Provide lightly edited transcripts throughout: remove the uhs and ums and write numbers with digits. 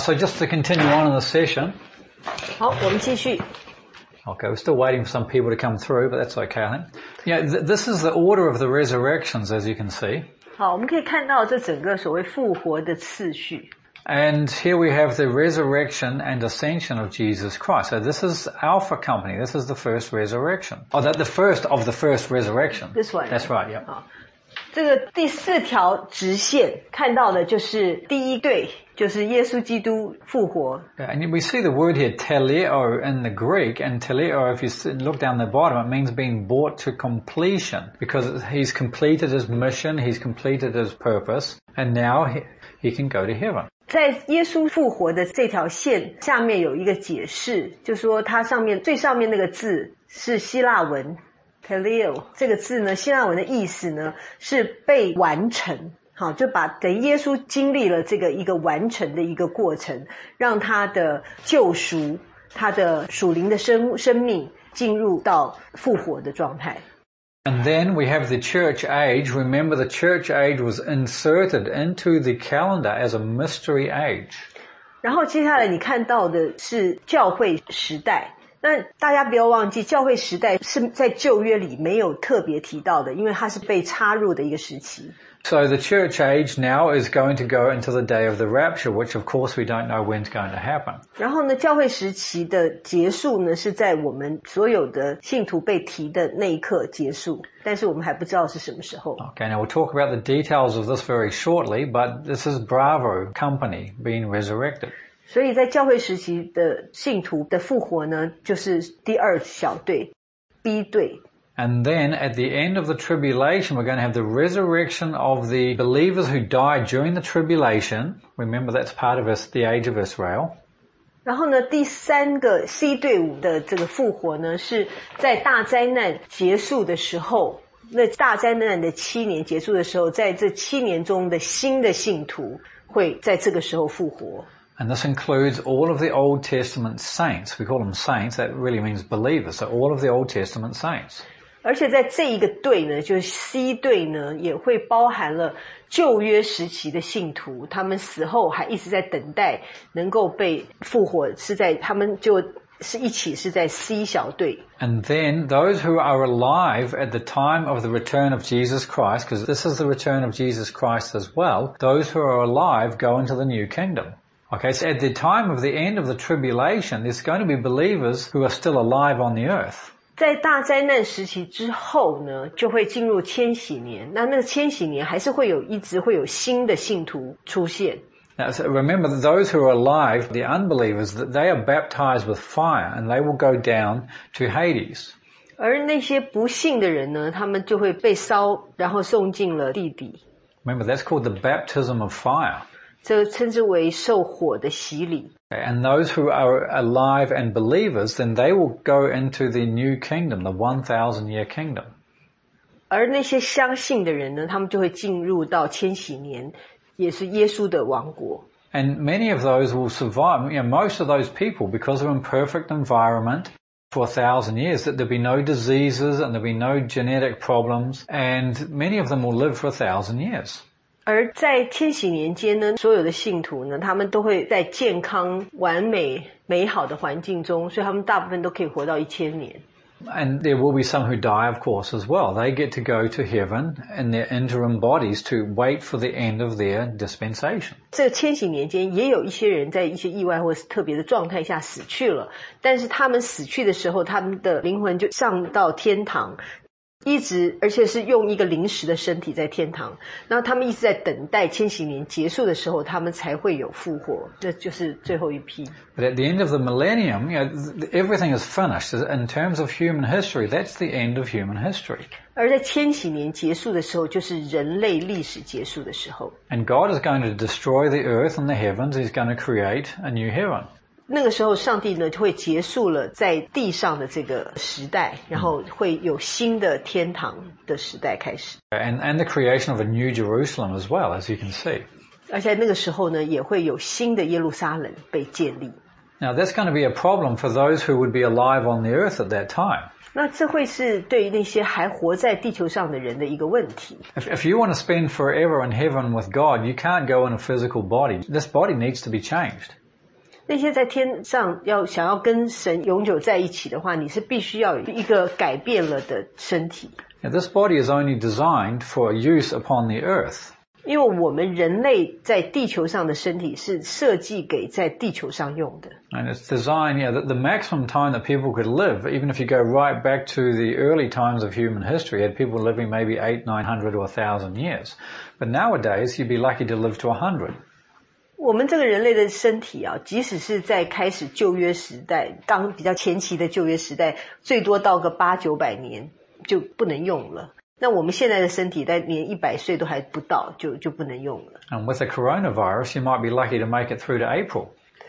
So just to continue on in the session. 好，我们继续。 Okay, we're still waiting for some people to come through, but that's okay, I think. Yeah, this is the order of the resurrections, as you can see. 好，我们可以看到这整个所谓复活的次序。 And here we have the resurrection and ascension of Jesus Christ. So this is Alpha Company. This is the first resurrection. Oh, the first of the first resurrection. This one. That's right, yeah. 好，这个第四条直线看到的就是第一对，就是耶稣基督复活。 And we see the word here, teleo, in the Greek, and teleo, if you look down the bottom, it means being brought to completion, because he's completed his mission, he's completed his purpose, and now he can go to heaven. 在耶稣复活的这条线下面有一个解释，就说它上面最上面那个字是希腊文 teleo， 这个字呢，希腊文的意思呢是被完成。 好，就把等耶稣经历了这个一个完成的一个过程，让他的救赎，他的属灵的生命进入到复活的状态。 And then we have the church age. Remember, the church age was inserted into the calendar as a mystery age. 然后接下来你看到的是教会时代。 那大家不要忘记，教会时代是在旧约里没有特别提到的，因为它是被插入的一个时期。 So the church age now is going to go into the day of the rapture, which of course we don't know when it's going to happen. 然后呢，教会时期的结束呢，是在我们所有的信徒被提的那一刻结束，但是我们还不知道是什么时候。 Okay, now we'll talk about the details of this very shortly, but this is Bravo Company being resurrected. 所以在教会时期的信徒的复活呢，就是第二小队 B 队。 And then at the end of the tribulation, we're going to have the resurrection of the believers who died during the tribulation. Remember, that's part of the age of Israel. 然后呢，第三个 C 队伍的这个复活呢，是在大灾难结束的时候，那大灾难的7年结束的时候，在这7年中的新的信徒会在这个时候复活。 And this includes all of the Old Testament saints. We call them saints. That really means believers. So all of the Old Testament saints. 而且在这一个队呢，就是 C 队呢，也会包含了旧约时期的信徒，他们死后还一直在等待能够被复活，是在他们就是一起是在 C 小队。 And then those who are alive at the time of the return of Jesus Christ, because this is the return of Jesus Christ as well, those who are alive go into the new kingdom. Okay, so at the time of the end of the tribulation, there's going to be believers who are still alive on the earth. 在大灾难时期之后呢，就会进入千禧年。那个千禧年还是一直会有新的信徒出现。 Now, so remember that those who are alive, the unbelievers, that they are baptized with fire and they will go down to Hades. 而那些不信的人呢，他们就会被烧，然后送进了地底。 Remember, that's called the baptism of fire. 这称之为受火的洗礼。 And those who are alive and believers, then they will go into the new kingdom, the 1,000-year kingdom. 而那些相信的人呢，他们就会进入到千禧年，也是耶稣的王国。 And many of those will survive, most of those people, because of in perfect environment for 1,000 years, that there'll be no diseases and there'll be no genetic problems, and many of them will live for 1,000 years. 而在千禧年间呢，所有的信徒呢，他们都会在健康、完美、美好的环境中，所以他们大部分都可以活到1000年。 And there will be some who die, of course, as well. They get to go to heaven in their interim bodies to wait for the end of their dispensation. 这千禧年间，也有一些人在一些意外或是特别的状态下死去了，但是他们死去的时候，他们的灵魂就上到天堂。 一直，而且是用一个临时的身体在天堂，然后他们一直在等待千禧年结束的时候，他们才会有复活，这就是最后一批。 But at the end of the millennium, everything is finished. In terms of human history, that's the end of human history. 而在千禧年结束的时候，就是人类历史结束的时候。 And God is going to destroy the earth and the heavens. He's going to create a new heaven. 那个时候，上帝呢就会结束了在地上的这个时代，然后会有新的天堂的时代开始。 And the creation of a new Jerusalem as well, as you can see. 而且那个时候呢，也会有新的耶路撒冷被建立。 Now that's going to be a problem for those who would be alive on the earth at that time. 那这会是对于那些还活在地球上的人的一个问题。 If you want to spend forever in heaven with God, you can't go in a physical body. This body needs to be changed. 那些在天上想要跟神永久在一起的话，你是必须要有一个改变了的身体。 Now, this body is only designed for use upon the earth. 因为我们人类在地球上的身体是设计给在地球上用的。 And it's designed, the maximum time that people could live, even if you go right back to the early times of human history, you had people living maybe 800, 900 or 1,000 years. But nowadays, you'd be lucky to live to 100. 我们这个人类的身体啊，即使是在开始旧约时代，刚比较前期的旧约时代，最多到个800-900年就不能用了。那我们现在的身体在连100岁都还不到，就不能用了。 And with the coronavirus, you might be lucky to make it through to April.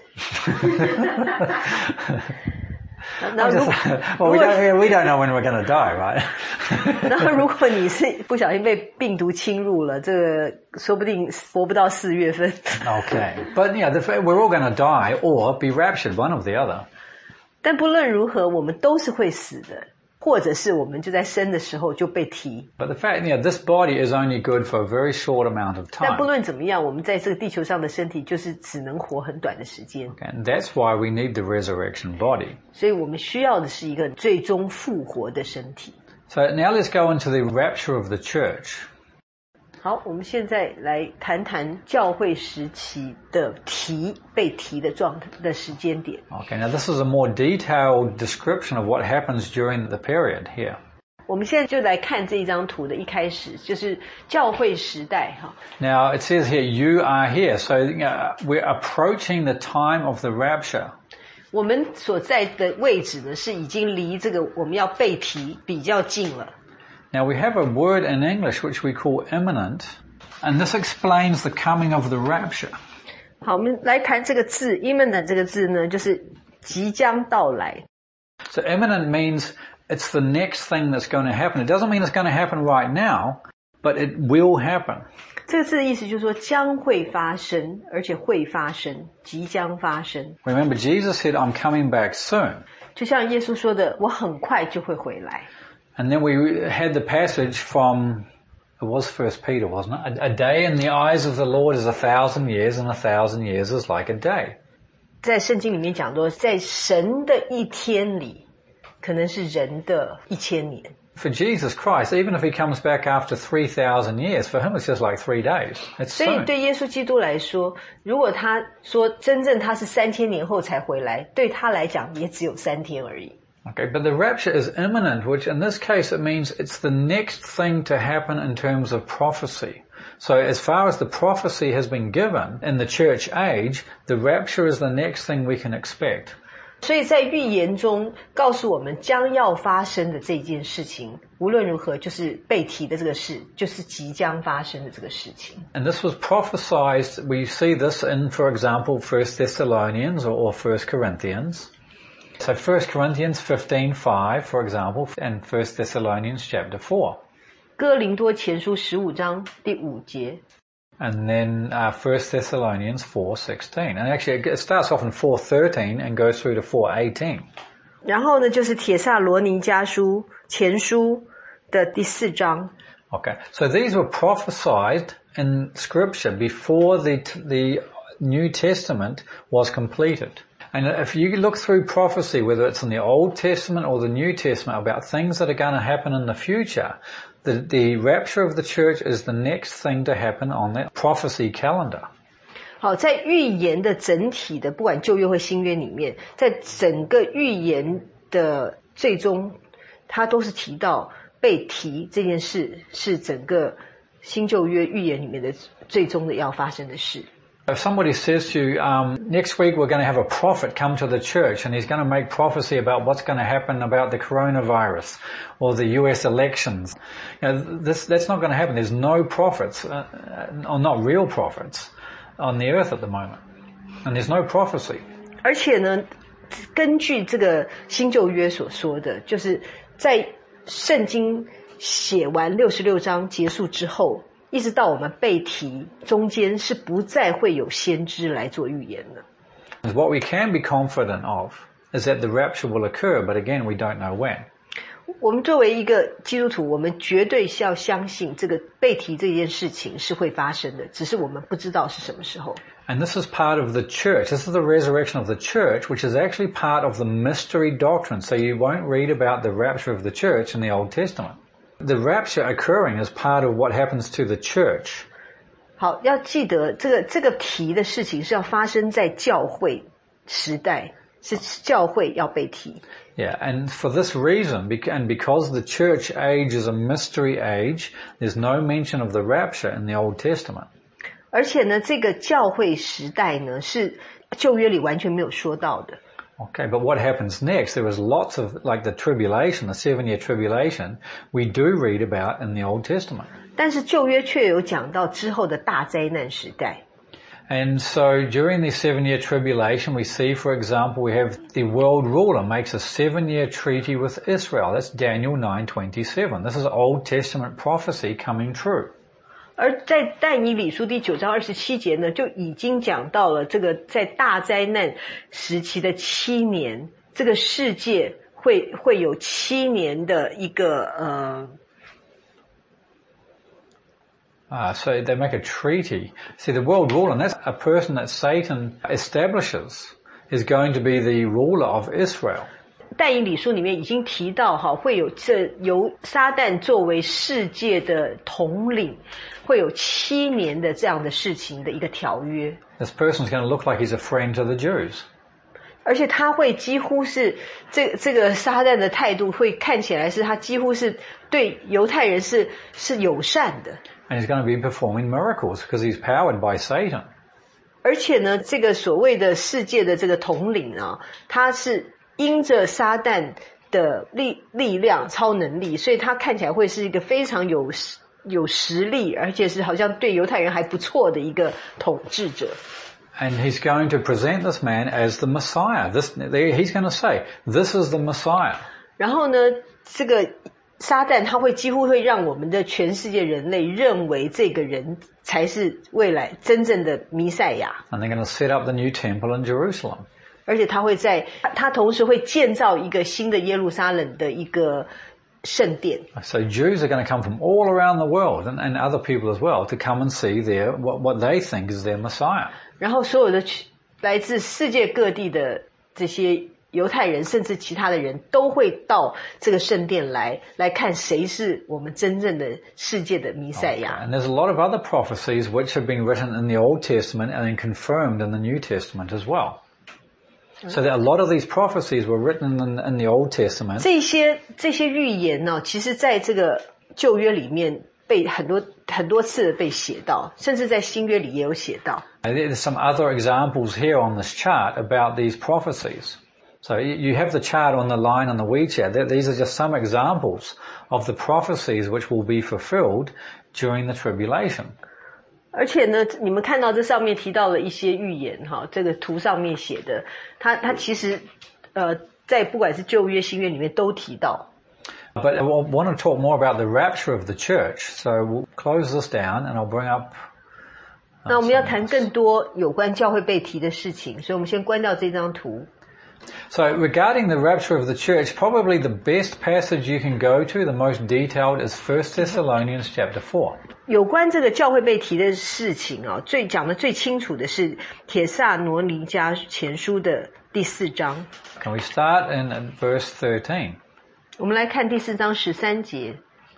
Well, we don't know when we're going to die, right? 然后如果你是不小心被病毒侵入了，这个说不定活不到4月份。 Okay. But we're all going to die or be raptured, one or the other. 但不论如何，我们都是会死的。或者是我们就在生的时候就被提。 But the fact, this body is only good for a very short amount of time. 但不论怎么样，我们在这个地球上的身体就是只能活很短的时间。 And that's why we need the resurrection body. 所以我们需要的是一个最终复活的身体。 So now let's go into the rapture of the church. 好，我们现在来谈谈教会时期的被提的时间点。 Okay, now this is a more detailed description of what happens during the period here. 我们现在就来看这一张图的一开始，就是教会时代哈。 Now it says here, you are here. So we're approaching the time of the rapture. 我们所在的位置呢，是已经离这个我们要被提比较近了。 Now we have a word in English which we call imminent, and this explains the coming of the rapture. 好，我们来谈这个字 imminent 这个字呢，就是即将到来。 So imminent means it's the next thing that's going to happen. It doesn't mean it's going to happen right now, but it will happen. 这个字的意思就是说将会发生，而且会发生，即将发生。 Remember, Jesus said, I'm coming back soon. 就像耶稣说的，我很快就会回来。 And then we had the passage from, it was 1 Peter, wasn't it? A day in the eyes of the Lord is 1,000 years, and 1,000 years is like a day. 在圣经里面讲说，在神的一天里，可能是人的1000年。 For Jesus Christ, even if he comes back after 3,000 years, for him it's just like 3 days. It's 所以 soon. 对耶稣基督来说，如果他说真正他是3000年后才回来，对他来讲也只有3天而已。 Okay, but the rapture is imminent, which in this case it means it's the next thing to happen in terms of prophecy. So as far as the prophecy has been given in the church age, the rapture is the next thing we can expect. 所以在预言中告诉我们将要发生的这件事情，无论如何就是被提的这个事，就是即将发生的这个事情。 And this was prophesied, we see this in, for example, 1 Thessalonians or 1 Corinthians. So 1 Corinthians 15:5, for example, and 1 Thessalonians chapter 4. 哥林多前书15章第5节。 And then 1 Thessalonians 4:16. And actually it starts off in 4:13 and goes through to 4:18. 然后呢，就是帖撒罗尼迦书前书的第4章。 Okay, so these were prophesied in Scripture before the New Testament was completed. And if you look through prophecy, whether it's in the Old Testament or the New Testament, about things that are going to happen in the future, the rapture of the church is the next thing to happen on that prophecy calendar. 好，在预言的整体的，不管旧约或新约里面，在整个预言的最终，它都是提到被提这件事是整个新旧约预言里面的最终的要发生的事。 If somebody says to you, next week we're going to have a prophet come to the church and he's going to make prophecy about what's going to happen about the coronavirus or the US elections, that's not going to happen. There's no prophets, or not real prophets, on the earth at the moment. And there's no prophecy. 而且呢，根据这个新旧约所说的，就是在圣经写完66章结束之后，一直到我们被提中间是不再会有先知来做预言的。 What we can be confident of is that the rapture will occur, but again, we don't know when. 我们作为一个基督徒，我们绝对是要相信这个被提这件事情是会发生的，只是我们不知道是什么时候。 And this is part of the church. This is the resurrection of the church, which is actually part of the mystery doctrine. So you won't read about the rapture of the church in the Old Testament. The rapture occurring is part of what happens to the church. 好，要记得这个提的事情是要发生在教会时代，是教会要被提。 Yeah, and for this reason, and because the church age is a mystery age, there's no mention of the rapture in the Old Testament. 而且呢，这个教会时代呢，是旧约里完全没有说到的。 Okay, but what happens next? There was lots of, like the tribulation, the 7-year tribulation, we do read about in the Old Testament. 但是旧约却有讲到之后的大灾难时代。 And so during the 7-year tribulation, we see, for example, we have the world ruler makes a 7-year treaty with Israel. That's Daniel 9:27. This is Old Testament prophecy coming true. 而在但以理书第9章27节呢，就已经讲到了这个在大灾难时期的7年，这个世界会有7年的一个 So they make a treaty. See, the world ruler, and that's a person that Satan establishes, is going to be the ruler of Israel. 但以理书里面已经提到会有由撒旦作为世界的统领，会有7年的这样的事情的一个条约。 This person's going to look like he's a friend to the Jews. 而且他会几乎是这个撒旦的态度会看起来是他几乎是对犹太人是友善的。 And he's going to be performing miracles because he's powered by Satan. 而且呢，这个所谓的世界的这个统领啊，他是因着撒旦的力量、超能力，所以他看起来会是一个非常有实力，而且是好像对犹太人还不错的一个统治者。 And he's going to present this man as the Messiah. He's going to say, this is the Messiah. 然后呢，这个撒旦他会几乎会让我们的全世界人类认为这个人才是未来真正的弥赛亚。 And they're going to set up the new temple in Jerusalem. 而且他同时会建造一个新的耶路撒冷的一个圣殿。 So Jews are going to come from all around the world and other people as well to come and see what they think is their Messiah. 然后所有的来自世界各地的这些犹太人甚至其他的人都会到这个圣殿来看谁是我们真正的世界的弥赛亚。 And there's a lot of other prophecies which have been written in the Old Testament and then confirmed in the New Testament as well. So that a lot of these prophecies were written in the Old Testament. 这些预言呢，其实在这个旧约里面被很多次被写到，甚至在新约里也有写到。 There's some other examples here on this chart about these prophecies. So you have the chart on the line on the WeChat. These are just some examples of the prophecies which will be fulfilled during the tribulation. 而且呢，你们看到这上面提到了一些预言这个图上面写的，它其实在不管是旧约新约里面都提到。 But I want to talk more about the rapture of the church. So we'll close this down and I'll bring up 那我们要谈更多有关教会被提的事情，所以我们先关掉这张图。 So regarding the rapture of the church, probably the best passage you can go to, the most detailed, is 1 Thessalonians chapter 4. 有关这个教会被提的事情讲得最清楚的是帖撒罗尼迦前书的第4章。 Can we start in verse 13? 我们来看第4章13节。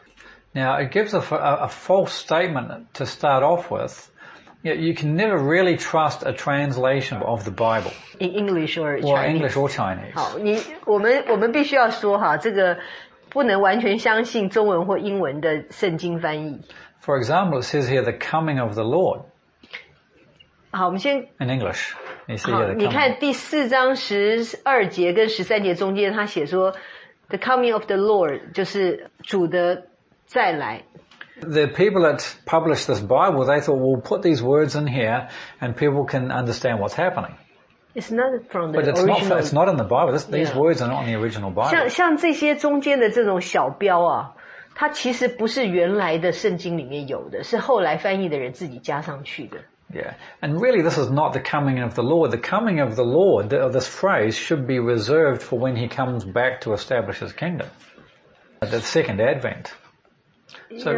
Now it gives a false statement to start off with. You can never really trust a translation of the Bible. In English or Chinese. Or English or Chinese. 好，我们必须要说这个不能完全相信中文或英文的圣经翻译。 For example, it says here the coming of the Lord. 好，我们先 In English. You see 好， here the 你 coming. 看第4章12节跟13节中间，他写说 The coming of the Lord 就是主的再来。 The people that published this Bible, they thought, we'll put these words in here and people can understand what's happening. It's not from the But original. it's not in the Bible. These Yeah. words are not in the original Bible. 像这些中间的这种小标它其实不是原来的圣经里面有的，是后来翻译的人自己加上去的。 Yeah. And really this is not the coming of the Lord. The coming of the Lord, this phrase, should be reserved for when he comes back to establish his kingdom. The second advent. So, Yeah.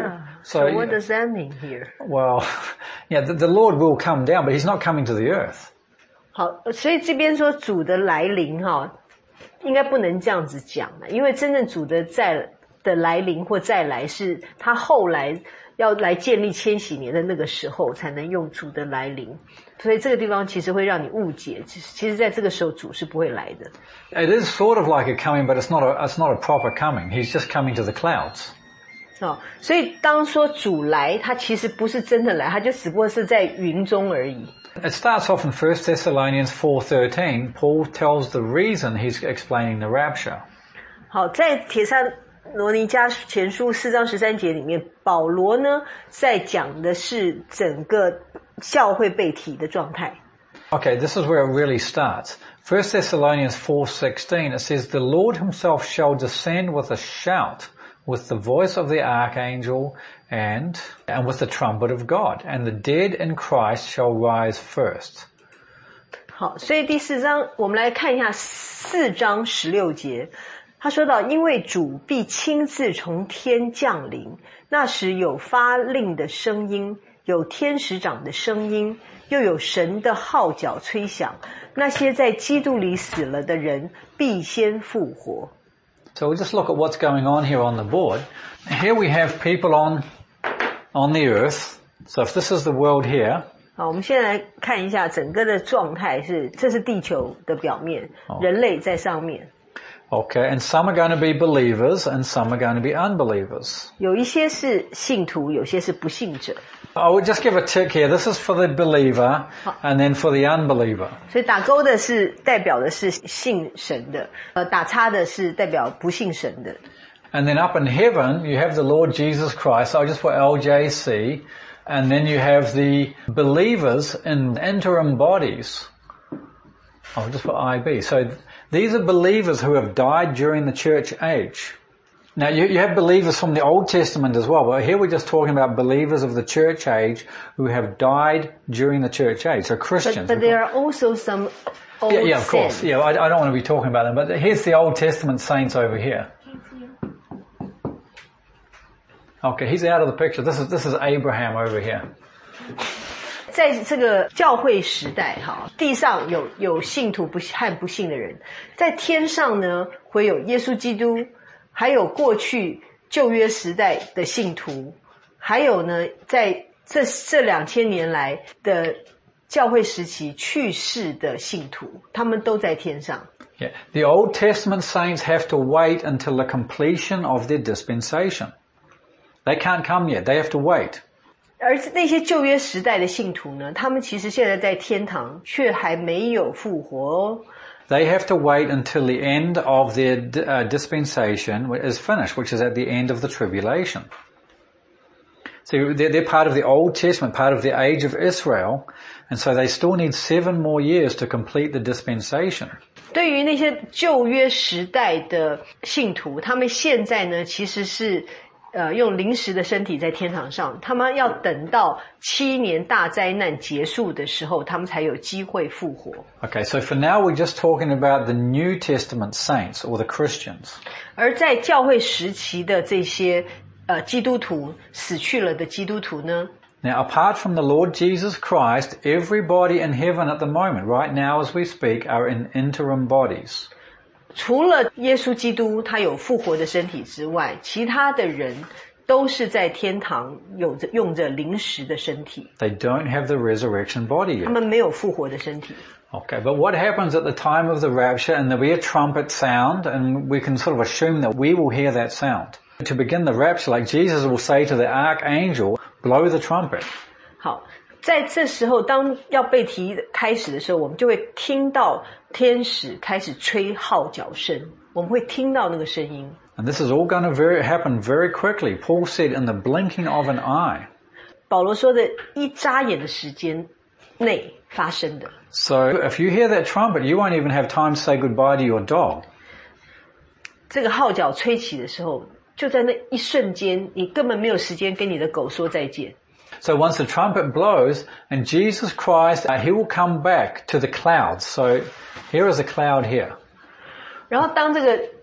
So what does that mean here? Well, yeah, the Lord will come down, but He's not coming to the earth. 好，所以这边说主的来临应该不能这样子讲了，因为真正主的来临或再来是他后来要来建立千禧年的那个时候才能用主的来临，所以这个地方其实会让你误解，其实在这个时候主是不会来的。 It is sort of like a coming, but it's not a proper coming. He's just coming to the clouds. 所以当说主来，他其实不是真的来，他就只不过是在云中而已。 It starts off in 1 Thessalonians 4:13. Paul tells the reason he's explaining the rapture. 好，在帖撒罗尼迦前书4章13节里面，保罗呢在讲的是整个教会被提的状态。 Okay, this is where it really starts. 1 Thessalonians 4:16, it says, "The Lord himself shall descend with a shout, with the voice of the archangel, and with the trumpet of God, and the dead in Christ shall rise first." 好，所以第4章我们来看一下4章16节，他说到，因为主必亲自从天降临，那时有发令的声音，有天使长的声音，又有神的号角吹响，那些在基督里死了的人必先复活。 So we'll just look at what's going on here on the board. Here we have people on the earth. So if this is the world here. 好，我们先来看一下整个的状态这是地球的表面，人类在上面。 Okay, and some are going to be believers and some are going to be unbelievers. 有一些是信徒，有些是不信者。 I would just give a tick here. This is for the believer and then for the unbeliever. 所以打勾的是代表的是信神的，打叉的是代表不信神的。 And then up in heaven, you have the Lord Jesus Christ. I'll just put LJC. And then you have the believers in interim bodies. I'll just put IB. So these are believers who have died during the church age. Now you have believers from the Old Testament as well, but here we're just talking about believers of the church age who have died during the church age, so Christians. But there are also some old Yeah, of course. Yeah, I don't want to be talking about them, but here's the Old Testament saints over here. Okay, he's out of the picture. This is Abraham over here. 在这个教会时代地上有信徒和不信的人，在天上呢会有耶稣基督，还有过去旧约时代的信徒，还有呢在这2000年来的教会时期去世的信徒，他们都在天上。 Yeah, the Old Testament saints have to wait until the completion of their dispensation. They can't come yet. They have to wait. 而那些旧约时代的信徒呢，他们其实现在在天堂，却还没有复活哦。 They have to wait until the end of their dispensation is finished, which is at the end of the tribulation. So they're part of the Old Testament, part of the age of Israel, and so they still need 7 more years to complete the dispensation. 对于那些旧约时代的信徒，他们现在呢，其实是用临时的身体在天堂上，他们要等到7年大灾难结束的时候，他们才有机会复活。 Okay, so for now we're just talking about the New Testament saints or the Christians. 而在教会时期的这些基督徒，死去了的基督徒呢？ Now, apart from the Lord Jesus Christ, everybody in heaven at the moment, right now as we speak, are in interim bodies. 除了耶稣基督他有复活的身体之外，其他的人都是在天堂用着临时的身体。 They don't have the resurrection body yet. 他们没有复活的身体。 Okay, but what happens at the time of the rapture, and there'll be a trumpet sound, and we can sort of assume that we will hear that sound. To begin the rapture, like Jesus will say to the archangel, blow the trumpet. 好，在这时候，当要被提开始的时候，我们就会听到天使开始吹号角声，我们会听到那个声音。 And this is all going to happen very quickly. Paul said in the blinking of an eye. 保罗说的一眨眼的时间内发生的。 So if you hear that trumpet, you won't even have time to say goodbye to your dog. 这个号角吹起的时候，就在那一瞬间，你根本没有时间跟你的狗说再见。 So once the trumpet blows, and Jesus Christ, he will come back to the clouds. So here is a cloud here. 然后当这个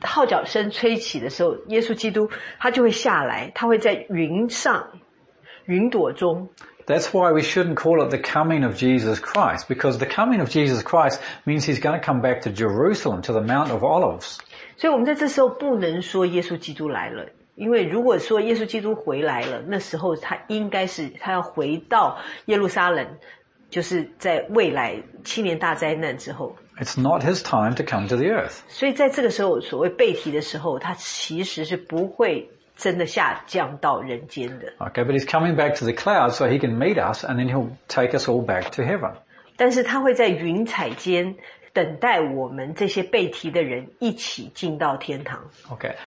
号角声吹起的时候，耶稣基督他就会下来，他会在云上云朵中。 That's why we shouldn't call it the coming of Jesus Christ, because the coming of Jesus Christ means he's going to come back to Jerusalem, to the Mount of Olives. 所以我们在这时候不能说耶稣基督来了，因为如果说耶稣基督回来了，那时候他应该是他要回到耶路撒冷，就是在未来7年大灾难之后。 It's not his time to come to the earth. 所以在这个时候，所谓被提的时候，他其实是不会真的下降到人间的。 Okay, but he's coming back to the clouds so he can meet us and then he'll take us all back to heaven. 但是他会在云彩间等待我们这些被提的人一起进到天堂。 Okay.